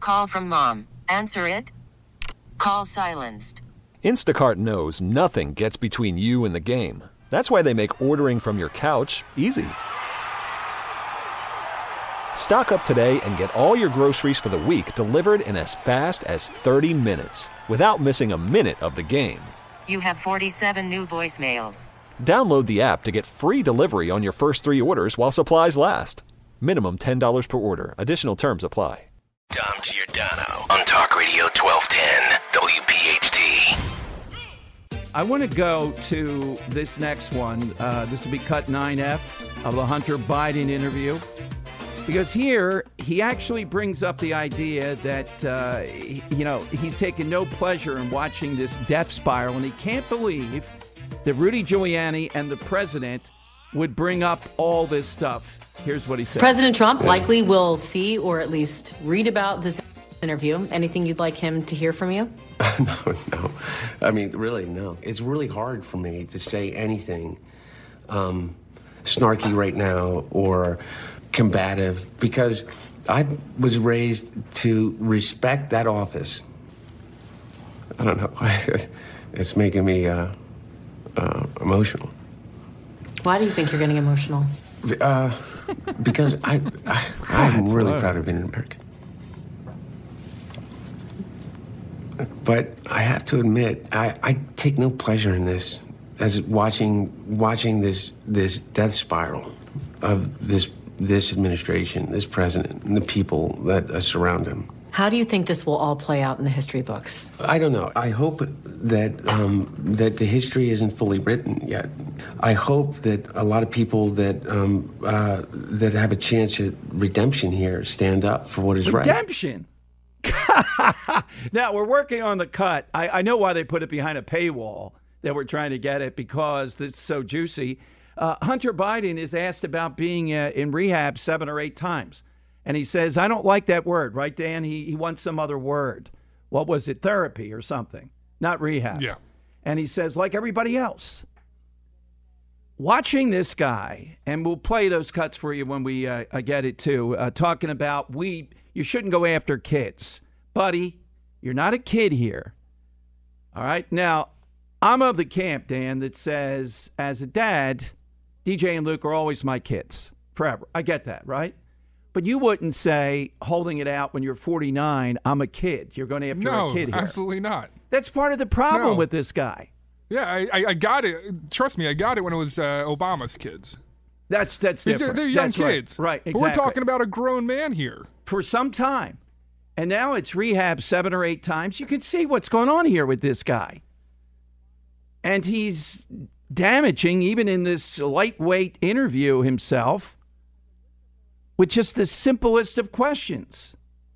Call from mom. Answer it. Call silenced. Instacart knows nothing gets between you and the game. That's why they make ordering from your couch easy. Stock up today and get all your groceries for the week delivered in as fast as 30 minutes without missing a minute of the game. You have 47 new voicemails. Download the app to get free delivery on your first 3 orders while supplies last. Minimum $10 per order. Additional terms apply. Dom Giordano on Talk Radio 1210 WPHT. I want to go to this next one. This will be cut 9F of the Hunter Biden interview. Because here, he actually brings up the idea that, he's taken no pleasure in watching this death spiral, and he can't believe that Rudy Giuliani and the president would bring up all this stuff. Here's what he said. President Trump likely will see or at least read about this interview. Anything you'd like him to hear from you? No. I mean, really, no. It's really hard for me to say anything snarky right now or combative, because I was raised to respect that office. I don't know. It's making me emotional. Why do you think you're getting emotional? Because I'm really proud of being an American. But I have to admit, I take no pleasure in this, as watching this death spiral of this administration, this president, and the people that surround him. How do you think this will all play out in the history books? I don't know. I hope that that the history isn't fully written yet. I hope that a lot of people that that have a chance at redemption here stand up for what is right. Redemption? Now, we're working on the cut. I know why they put it behind a paywall, that we're trying to get it, because it's so juicy. Hunter Biden is asked about being in rehab 7 or 8 times. And he says, I don't like that word, right, Dan? He wants some other word. What was it? Therapy or something, not rehab. Yeah. And he says, like everybody else. Watching this guy, and we'll play those cuts for you when we get it too, talking about you shouldn't go after kids. Buddy, you're not a kid here. All right? Now, I'm of the camp, Dan, that says, as a dad, DJ and Luke are always my kids forever. I get that, right? But you wouldn't say, holding it out when you're 49, I'm a kid. You're going after a kid here. No, absolutely not. That's part of the problem with this guy. Yeah, I got it. Trust me, I got it when it was Obama's kids. That's different. They're young That's kids. Right, exactly. But we're talking about a grown man here. For some time. And now it's rehab 7 or 8 times. You can see what's going on here with this guy. And he's damaging, even in this lightweight interview himself, with just the simplest of questions.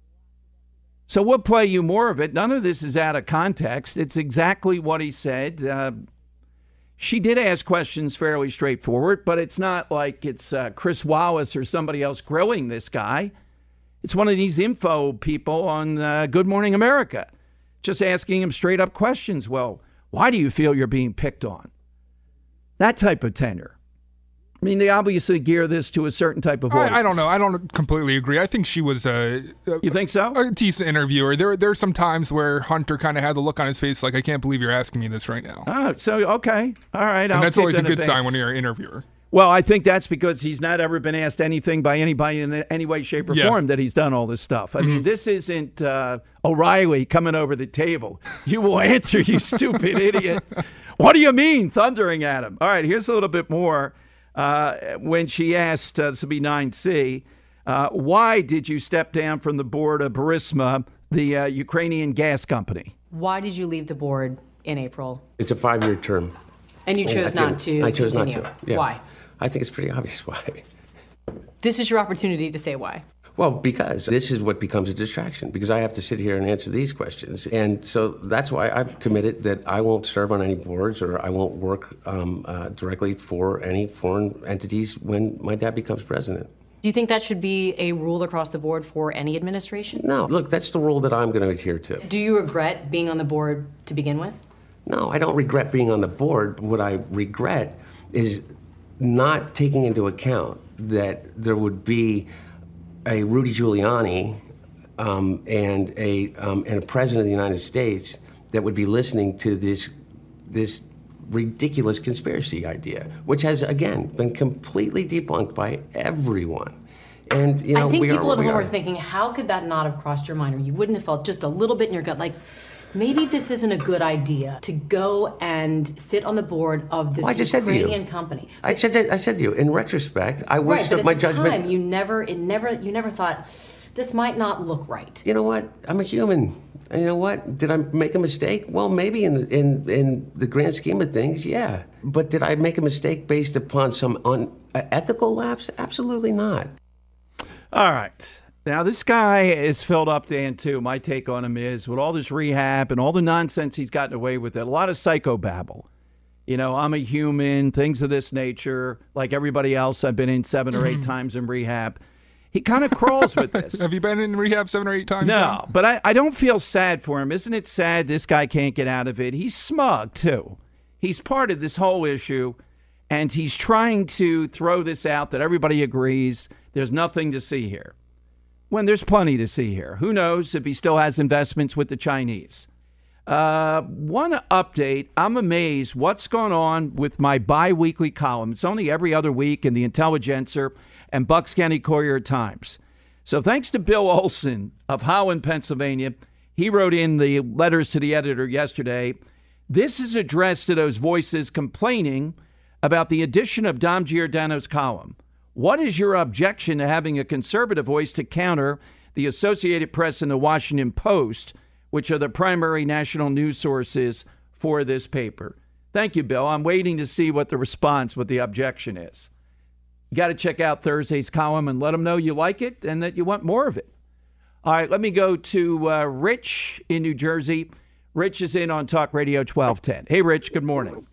So we'll play you more of it. None of this is out of context. It's exactly what he said. She did ask questions fairly straightforward, but it's not like it's Chris Wallace or somebody else grilling this guy. It's one of these info people on Good Morning America, just asking him straight up questions. Well, why do you feel you're being picked on? That type of tenor. I mean, they obviously gear this to a certain type of audience. I don't know. I don't completely agree. I think she was you think so? A decent interviewer. There are some times where Hunter kind of had the look on his face like, I can't believe you're asking me this right now. Oh, so, okay. All right. And that's always a good sign when you're an interviewer. Well, I think that's because he's not ever been asked anything by anybody in any way, shape, or form that he's done all this stuff. I mean, this isn't O'Reilly coming over the table. You will answer, you stupid idiot. What do you mean? Thundering at him. All right, here's a little bit more. When she asked, this will be 9C, why did you step down from the board of Burisma, the Ukrainian gas company? Why did you leave the board in April? It's a 5-year term. And you chose not to I chose continue. not to. Yeah. Why? I think it's pretty obvious why. This is your opportunity to say why. Well, because this is what becomes a distraction, because I have to sit here and answer these questions. And so that's why I've committed that I won't serve on any boards or I won't work directly for any foreign entities when my dad becomes president. Do you think that should be a rule across the board for any administration? No. Look, that's the rule that I'm going to adhere to. Do you regret being on the board to begin with? No, I don't regret being on the board. What I regret is not taking into account that there would be a Rudy Giuliani and a president of the United States that would be listening to this ridiculous conspiracy idea, which has, again, been completely debunked by everyone. And, I think people at home are thinking, how could that not have crossed your mind? Or you wouldn't have felt just a little bit in your gut, like, maybe this isn't a good idea to go and sit on the board of this Ukrainian company. I said to you, in retrospect, I wish that my judgment... Right, but at the time, you never thought, this might not look right. You know what? I'm a human. And you know what? Did I make a mistake? Well, maybe in the grand scheme of things, yeah. But did I make a mistake based upon some unethical lapse? Absolutely not. All right. Now, this guy is filled up, Dan, too. My take on him is, with all this rehab and all the nonsense he's gotten away with, it, a lot of psychobabble. You know, I'm a human, things of this nature, like everybody else. I've been in 7 or 8 times in rehab. He kind of crawls with this. Have you been in rehab 7 or 8 times? No, now? But I don't feel sad for him. Isn't it sad this guy can't get out of it? He's smug, too. He's part of this whole issue, and he's trying to throw this out that everybody agrees there's nothing to see here, when there's plenty to see here. Who knows if he still has investments with the Chinese. One update, I'm amazed what's going on with my bi-weekly column. It's only every other week in the Intelligencer and Bucks County Courier-Times. So thanks to Bill Olson of Holland, Pennsylvania, he wrote in the letters to the editor yesterday. This is addressed to those voices complaining about the addition of Dom Giordano's column. What is your objection to having a conservative voice to counter the Associated Press and the Washington Post, which are the primary national news sources for this paper? Thank you, Bill. I'm waiting to see what the objection is. You got to check out Thursday's column and let them know you like it and that you want more of it. All right, let me go to Rich in New Jersey. Rich is in on Talk Radio 1210. Hey, Rich, good morning.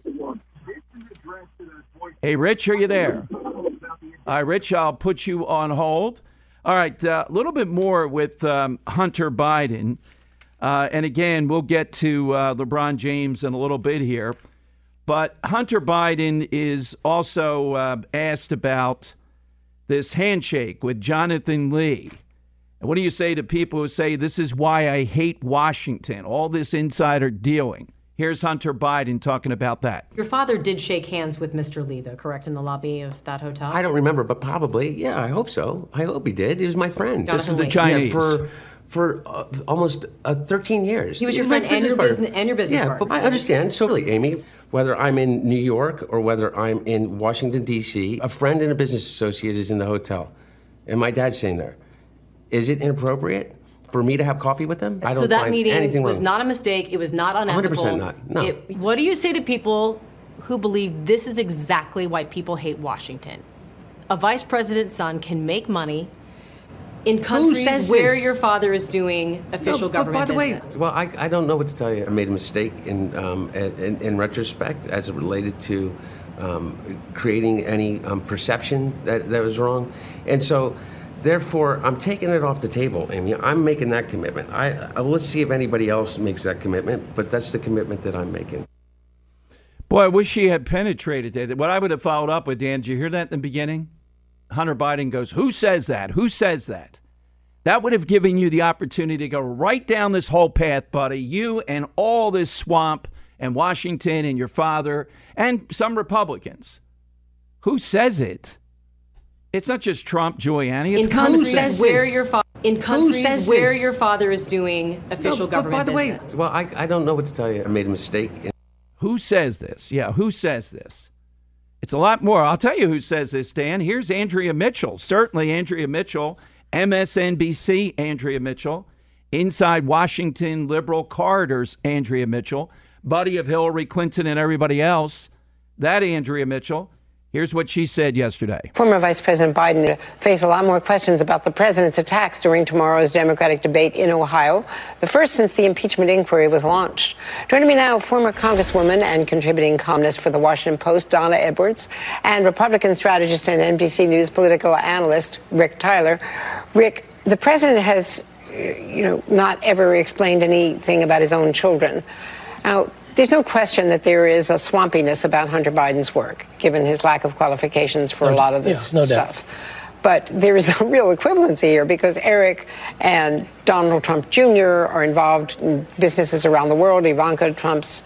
Hey, Rich, are you there? All right, Rich, I'll put you on hold. All right, a little bit more with Hunter Biden. And again, we'll get to LeBron James in a little bit here. But Hunter Biden is also asked about this handshake with Jonathan Lee. And what do you say to people who say, this is why I hate Washington, all this insider dealing? Here's Hunter Biden talking about that. Your father did shake hands with Mr. Lee, though, correct, in the lobby of that hotel? I don't remember, but probably. Yeah, I hope so. I hope he did. He was my friend. Jonathan This is the Chinese. Yeah, for almost 13 years. He was your friend and your business partner. But I understand. So really, Amy, whether I'm in New York or whether I'm in Washington, D.C., a friend and a business associate is in the hotel, and my dad's staying there. Is it inappropriate for me to have coffee with them? I don't so that find meeting anything was wrong. not a mistake. It was not unethical. 100% not. No. What do you say to people who believe this is exactly why people hate Washington? A vice president's son can make money in countries where your father is doing official government business. By the way, well, I don't know what to tell you. I made a mistake in retrospect as it related to creating any perception that was wrong. And so, therefore, I'm taking it off the table, Amy. I'm making that commitment. Let's see if anybody else makes that commitment, but that's the commitment that I'm making. Boy, I wish he had penetrated that. What I would have followed up with, Dan, did you hear that in the beginning? Hunter Biden goes, who says that? Who says that? That would have given you the opportunity to go right down this whole path, buddy. You and all this swamp and Washington and your father and some Republicans. Who says it? It's not just Trump, Giuliani. It's in countries where your father is doing official government business. By the way, well, I don't know what to tell you. I made a mistake. Who says this? Yeah, who says this? It's a lot more. I'll tell you who says this, Dan. Here's Andrea Mitchell. Certainly Andrea Mitchell, MSNBC Andrea Mitchell, Inside Washington Liberal Corridors Andrea Mitchell, buddy of Hillary Clinton and everybody else. That Andrea Mitchell. Here's what she said yesterday. Former Vice President Biden faced a lot more questions about the president's attacks during tomorrow's Democratic debate in Ohio, the first since the impeachment inquiry was launched. Joining me now, former Congresswoman and contributing columnist for The Washington Post, Donna Edwards, and Republican strategist and NBC News political analyst, Rick Tyler. Rick, the president has, not ever explained anything about his own children. Now, there's no question that there is a swampiness about Hunter Biden's work, given his lack of qualifications for a lot of this stuff. But there is a real equivalency here because Eric and Donald Trump Jr. are involved in businesses around the world. Ivanka Trump's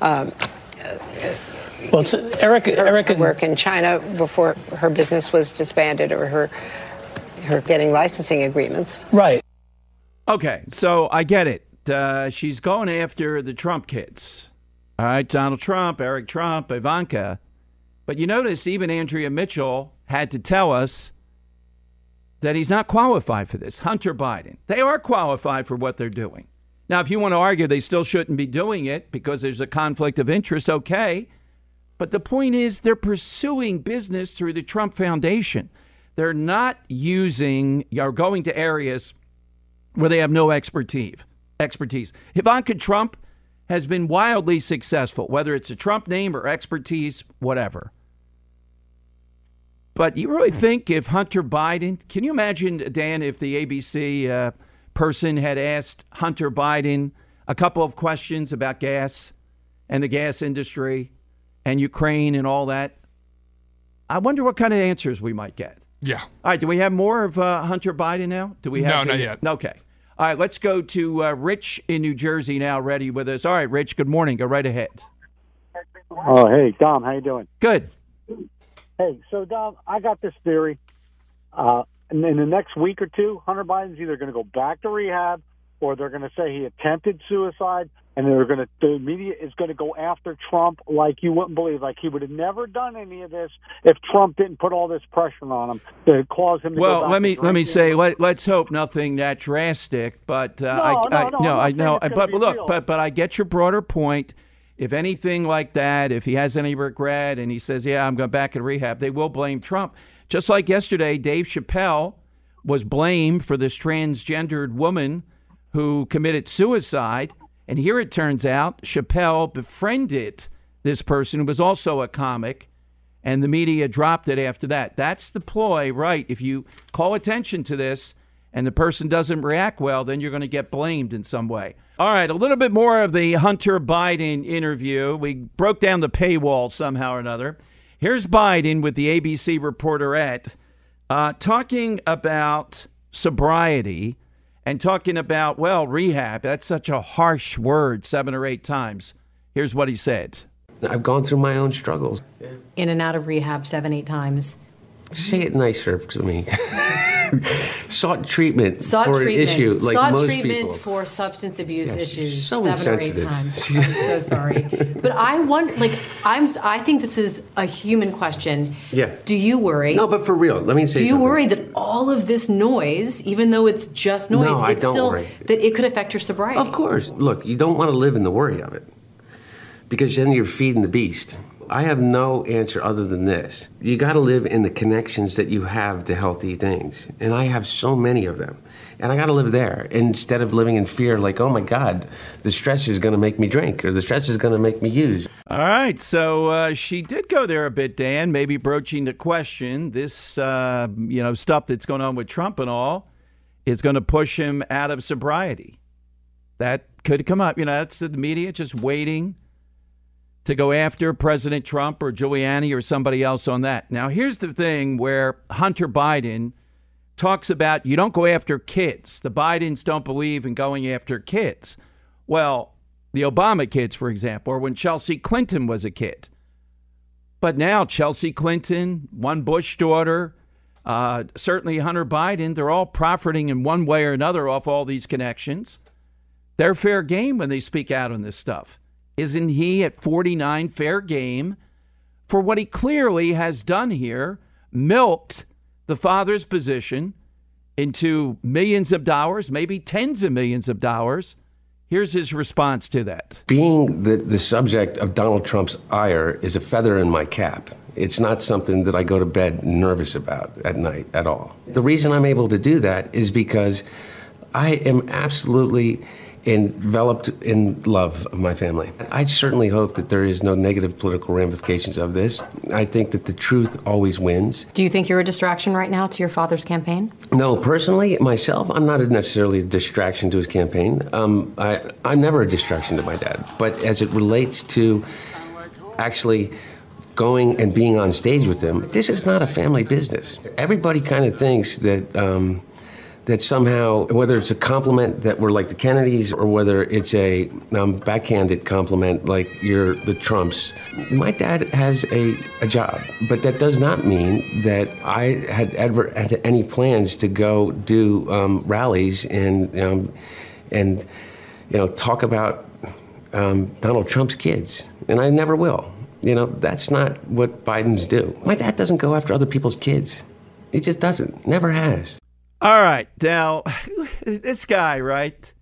Eric work in China before her business was disbanded, or her getting licensing agreements. Right. Okay, so I get it. She's going after the Trump kids. All right, Donald Trump, Eric Trump, Ivanka. But you notice even Andrea Mitchell had to tell us that he's not qualified for this. Hunter Biden. They are qualified for what they're doing. Now, if you want to argue they still shouldn't be doing it because there's a conflict of interest, okay. But the point is they're pursuing business through the Trump Foundation. They're not using or going to areas where they have no expertise. Ivanka Trump has been wildly successful, whether it's a Trump name or expertise, whatever. But you really think if Hunter Biden, can you imagine, Dan, if the ABC person had asked Hunter Biden a couple of questions about gas and the gas industry and Ukraine and all that? I wonder what kind of answers we might get. Yeah. All right, do we have more of Hunter Biden now? Do we have not yet. Okay. All right, let's go to Rich in New Jersey now, ready with us. All right, Rich, good morning. Go right ahead. Oh, hey, Dom, how you doing? Good. Hey, so, Dom, I got this theory. In the next week or two, Hunter Biden's either going to go back to rehab or they're going to say he attempted suicide, and the media is going to go after Trump like you wouldn't believe. Like he would have never done any of this if Trump didn't put all this pressure on him to cause him to go back. Well, let me say, let's hope nothing that drastic. But I know. But look, but I get your broader point. If anything like that, if he has any regret and he says, "Yeah, I'm going back in rehab," they will blame Trump. Just like yesterday, Dave Chappelle was blamed for this transgendered woman who committed suicide. And here it turns out Chappelle befriended this person who was also a comic, and the media dropped it after that. That's the ploy, right? If you call attention to this and the person doesn't react well, then you're going to get blamed in some way. All right, a little bit more of the Hunter Biden interview. We broke down the paywall somehow or another. Here's Biden with the ABC reporterette talking about sobriety and talking about, well, rehab. That's such a harsh word 7 or 8 times. Here's what he said. I've gone through my own struggles. In and out of rehab 7-8 times. Say it nicer to me. Sought treatment for an issue like Sought most treatment people. For substance abuse issues so 7 or 8 insensitive. times. I'm so sorry. But I think this is a human question. Yeah. Do you worry? No, but for real, let me say something. Do you worry that all of this noise, even though it's just noise, No, I don't worry. That it could affect your sobriety? Of course. Look, you don't want to live in the worry of it because then you're feeding the beast. I have no answer other than this. You got to live in the connections that you have to healthy things. And I have so many of them. And I got to live there instead of living in fear like, oh, my God, the stress is going to make me drink or the stress is going to make me use. All right. So she did go there a bit, Dan, maybe broaching the question. This, stuff that's going on with Trump and all is going to push him out of sobriety. That could come up. That's the media just waiting to go after President Trump or Giuliani or somebody else on that. Now, here's the thing where Hunter Biden talks about you don't go after kids. The Bidens don't believe in going after kids. Well, the Obama kids, for example, or when Chelsea Clinton was a kid. But now Chelsea Clinton, one Bush daughter, certainly Hunter Biden, they're all profiting in one way or another off all these connections. They're fair game when they speak out on this stuff. Isn't he at 49 fair game for what he clearly has done here, milked the father's position into millions of dollars, maybe tens of millions of dollars? Here's his response to that. Being the subject of Donald Trump's ire is a feather in my cap. It's not something that I go to bed nervous about at night at all. The reason I'm able to do that is because I am absolutely enveloped in love of my family. I certainly hope that there is no negative political ramifications of this. I think that the truth always wins. Do you think you're a distraction right now to your father's campaign? No, personally, myself, I'm not necessarily a distraction to his campaign. I'm never a distraction to my dad. But as it relates to actually going and being on stage with them. This is not a family business. Everybody kind of thinks that that somehow, whether it's a compliment that we're like the Kennedys or whether it's a backhanded compliment like you're the Trumps. My dad has a job, but that does not mean that I had ever had any plans to go do rallies and talk about Donald Trump's kids, and I never will. That's not what Bidens do. My dad doesn't go after other people's kids. He just doesn't. Never has. All right. Now, this guy, right?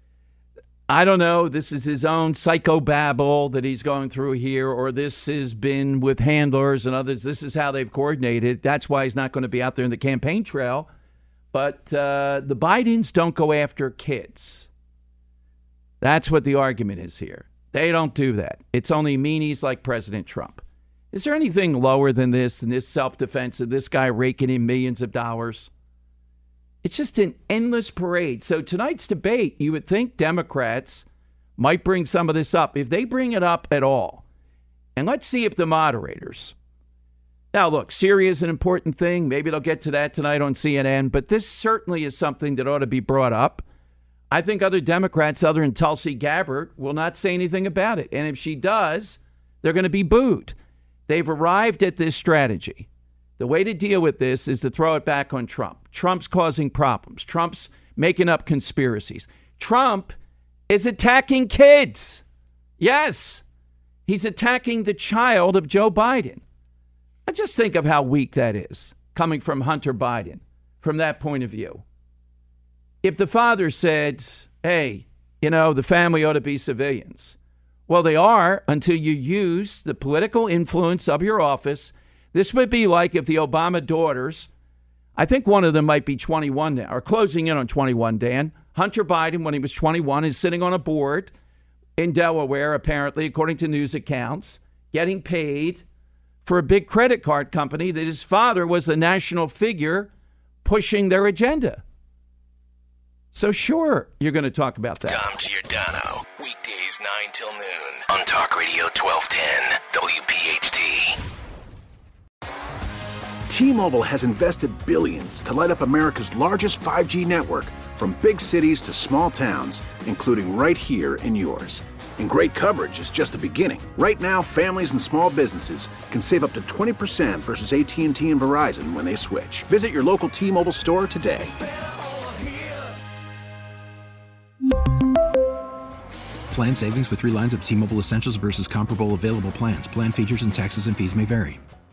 I don't know. This is his own psychobabble that he's going through here, or this has been with handlers and others. This is how they've coordinated. That's why he's not going to be out there in the campaign trail. But the Bidens don't go after kids. That's what the argument is here. They don't do that. It's only meanies like President Trump. Is there anything lower than this self-defense of this guy raking in millions of dollars? It's just an endless parade. So tonight's debate, you would think Democrats might bring some of this up, if they bring it up at all. And let's see if the moderators. Now, look, Syria is an important thing. Maybe they'll get to that tonight on CNN. But this certainly is something that ought to be brought up. I think other Democrats, other than Tulsi Gabbard, will not say anything about it. And if she does, they're going to be booed. They've arrived at this strategy. The way to deal with this is to throw it back on Trump. Trump's causing problems. Trump's making up conspiracies. Trump is attacking kids. Yes, he's attacking the child of Joe Biden. I just think of how weak that is, coming from Hunter Biden, from that point of view. If the father said, hey, the family ought to be civilians. Well, they are until you use the political influence of your office. This would be like if the Obama daughters, I think one of them might be 21 now, or closing in on 21, Dan. Hunter Biden, when he was 21, is sitting on a board in Delaware, apparently, according to news accounts, getting paid for a big credit card company that his father was the national figure pushing their agenda. So sure, you're going to talk about that. Dom Giordano, weekdays 9 till noon on Talk Radio 1210, WPHT. T-Mobile has invested billions to light up America's largest 5G network, from big cities to small towns, including right here in yours. And great coverage is just the beginning. Right now, families and small businesses can save up to 20% versus AT&T and Verizon when they switch. Visit your local T-Mobile store today. Plan savings with 3 lines of T-Mobile Essentials versus comparable available plans. Plan features and taxes and fees may vary.